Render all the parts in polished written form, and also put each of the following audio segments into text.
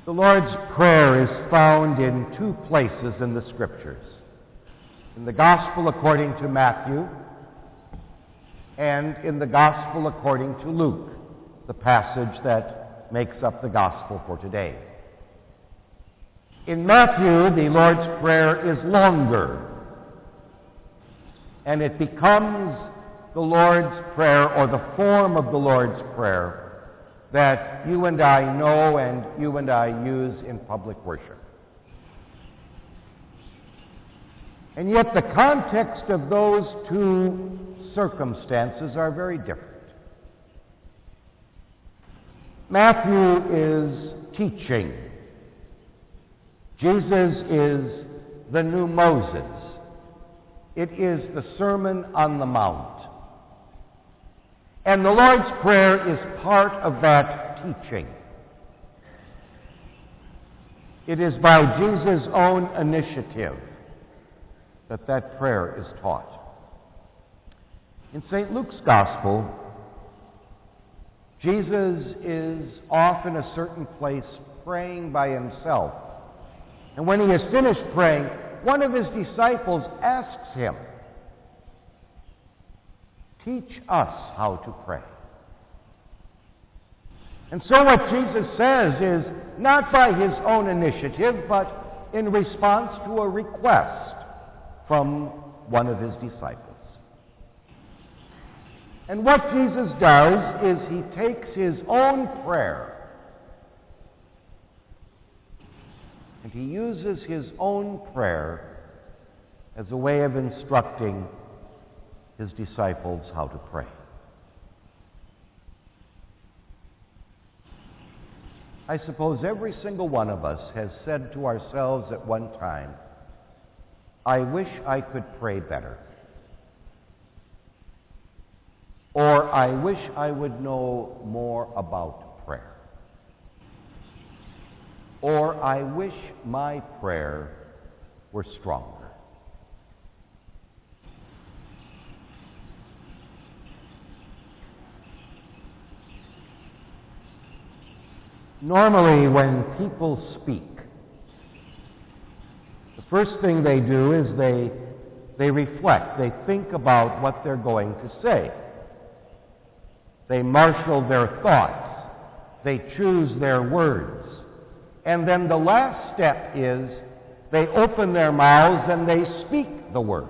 The Lord's Prayer is found in two places in the Scriptures. In the Gospel according to Matthew and in the Gospel according to Luke, the passage that makes up the Gospel for today. In Matthew, the Lord's Prayer is longer, and it becomes the Lord's Prayer, or the form of the Lord's Prayer, that you and I know and you and I use in public worship. And yet the context of those two circumstances are very different. Matthew is teaching. Jesus is the new Moses. It is the Sermon on the Mount. And the Lord's Prayer is part of that teaching. It is by Jesus' own initiative that prayer is taught. In St. Luke's Gospel, Jesus is off in a certain place praying by himself. And when he has finished praying, one of his disciples asks him, "Teach us how to pray." And so what Jesus says is not by his own initiative, but in response to a request from one of his disciples. And what Jesus does is he takes his own prayer and he uses his own prayer as a way of instructing his disciples how to pray. I suppose every single one of us has said to ourselves at one time, "I wish I could pray better." Or, "I wish I would know more about prayer." Or, "I wish my prayer were stronger." Normally, when people speak, the first thing they do is they reflect. They think about what they're going to say. They marshal their thoughts. They choose their words. And then the last step is they open their mouths and they speak the words.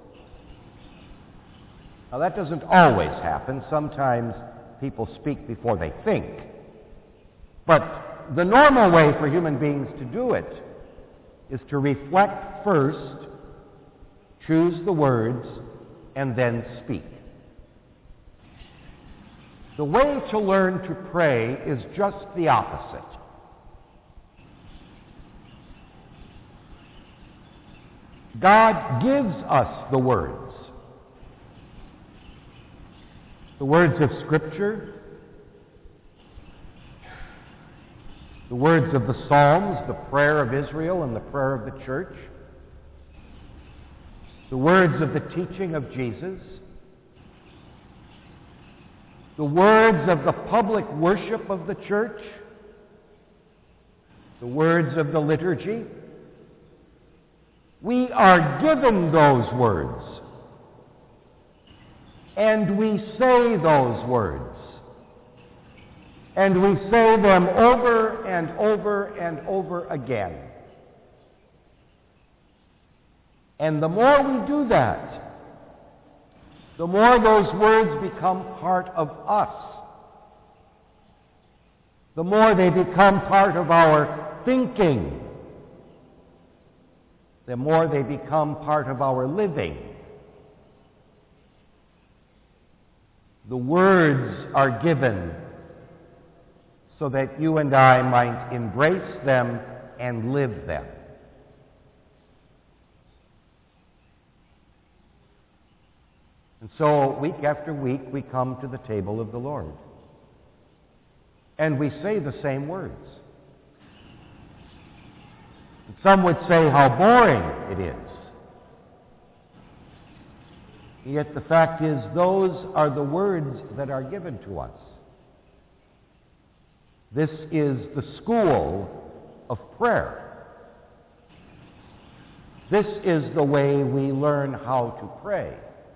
Now, that doesn't always happen. Sometimes people speak before they think. But the normal way for human beings to do it is to reflect first, choose the words, and then speak. The way to learn to pray is just the opposite. God gives us the words of Scripture, the words of the Psalms, the prayer of Israel and the prayer of the church, the words of the teaching of Jesus, the words of the public worship of the church, the words of the liturgy. We are given those words, and we say those words. And we say them over and over and over again. And the more we do that, the more those words become part of us. The more they become part of our thinking. The more they become part of our living. The words are given so that you and I might embrace them and live them. And so, week after week, we come to the table of the Lord. And we say the same words. And some would say how boring it is. Yet the fact is, those are the words that are given to us. This is the school of prayer. This is the way we learn how to pray.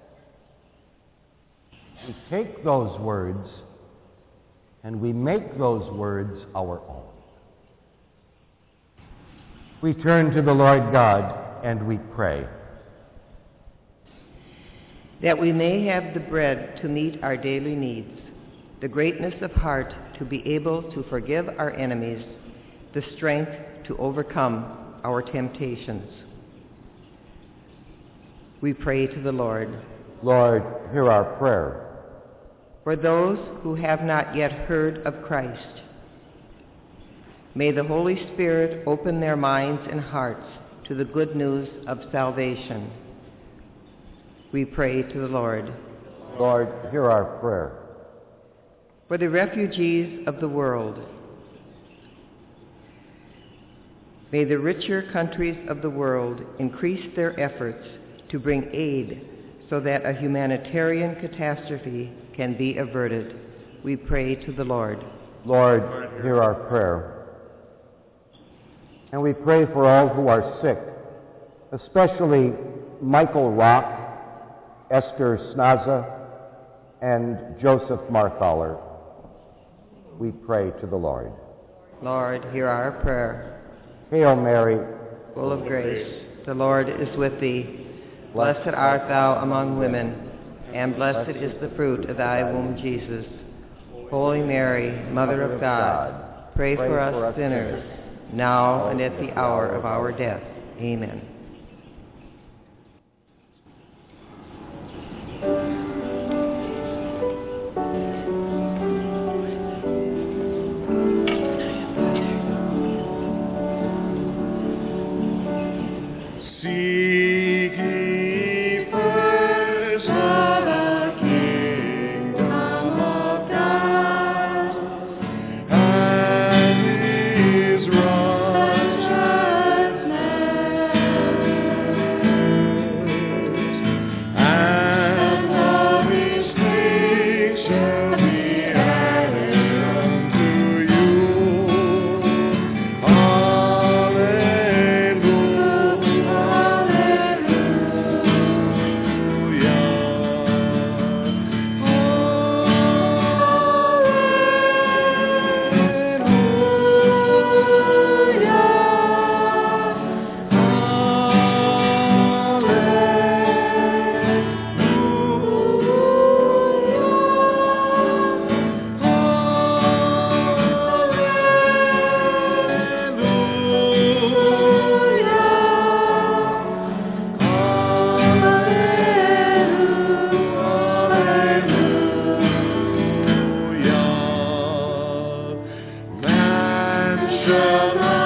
We take those words and we make those words our own. We turn to the Lord God and we pray. That we may have the bread to meet our daily needs, the greatness of heart to be able to forgive our enemies, the strength to overcome our temptations. We pray to the Lord. Lord, hear our prayer. For those who have not yet heard of Christ, may the Holy Spirit open their minds and hearts to the good news of salvation. We pray to the Lord. Lord, hear our prayer. For the refugees of the world, may the richer countries of the world increase their efforts to bring aid so that a humanitarian catastrophe can be averted. We pray to the Lord. Lord, hear our prayer. And we pray for all who are sick, especially Michael Rock, Esther Snaza, and Joseph Marthaler. We pray to the Lord. Lord, hear our prayer. Hail Mary, full of grace, the Lord is with thee. Blessed art thou among women, and blessed is the fruit of thy womb, Jesus. Holy Mary, Mother of God, pray for us sinners, now and at the hour of our death. Amen. Shall